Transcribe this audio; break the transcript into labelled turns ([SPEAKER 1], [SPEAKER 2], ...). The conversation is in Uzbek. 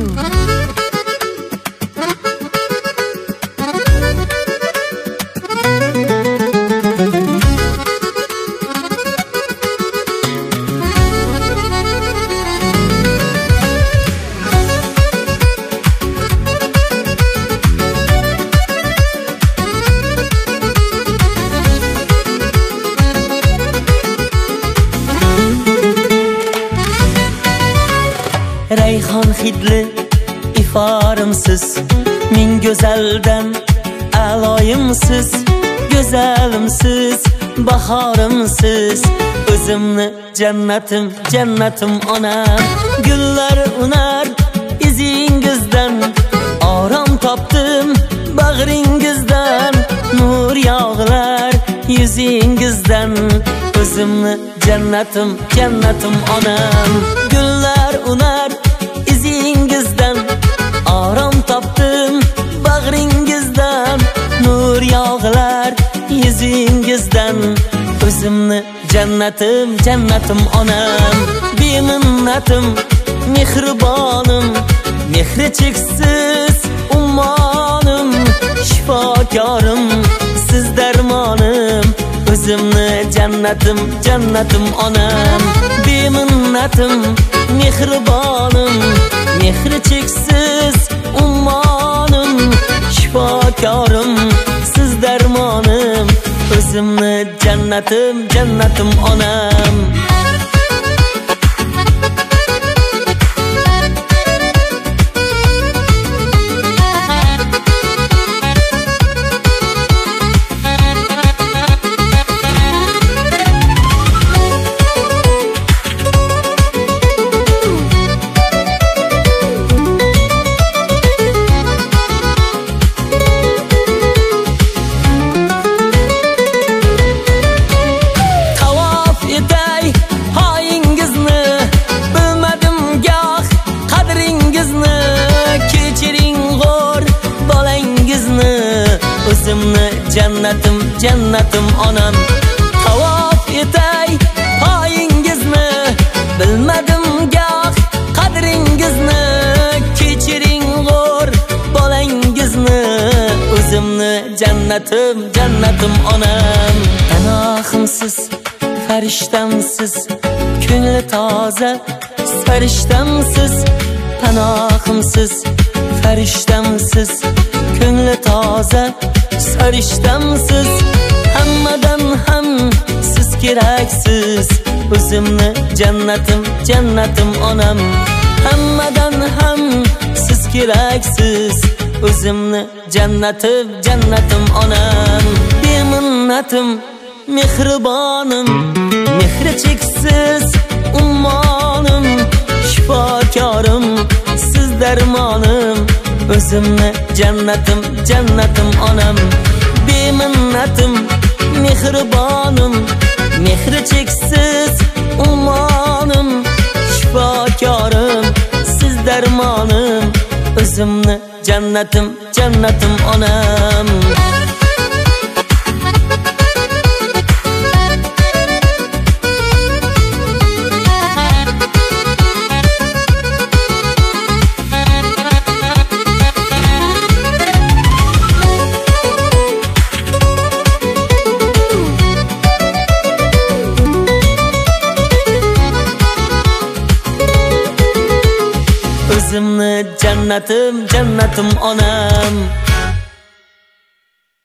[SPEAKER 1] Rayhon hidli iforimsiz, ming go'zaldan aloyimsiz, go'zalimsiz, bahorimsiz, o'zimni jannatim, jannatim onam. Gullar unar izingizdan, orom topdim bag'ringizdan, nur yog'lar yuzingizdan, o'zimni jannatim, jannatim onam. Gullar unar izingizdan, orom topdim bag'ringizdan, nur yog'lar yuzingizdan, o'zimni jannatim, jannatim onam. Beminnatim, mehribonim, mehri cheksiz ummonim, shifokorim, siz darmonim, o'zimni jannatim, jannatim onam. Beminnatim, mehribonim, mehri cheksiz ummonim, shifokorim, siz darmonim, o'zimni jannatim, jannatim onam. O'zimni jannatim, jannatim onam. Tavof etay poyingizni, bilmadim goh qadringizni, kechiring g'o'r bolangizni, o'zimni jannatim, jannatim onam. Panohimsiz, farishtamsiz, ko'ngli toza farishtamsiz, panohimsiz, farishtamsiz, ko'ngli toza farishtamsiz, hammadan ham siz keraksiz, o'zimni jannatim, jannatim onam. Hammadan ham siz keraksiz, o'zimni jannatim, jannatim onam. Beminnatim, mehribonim, mehri cheksiz ummonim, shifokorim, siz darmonim, o'zimni jannatim, jannatim onam. Beminnatim, mehribonim, mehri cheksiz ummonim, shifokorim, siz darmonim, o'zimni jannatim, jannatim onam. O'zimni jannatim, jannatim onam.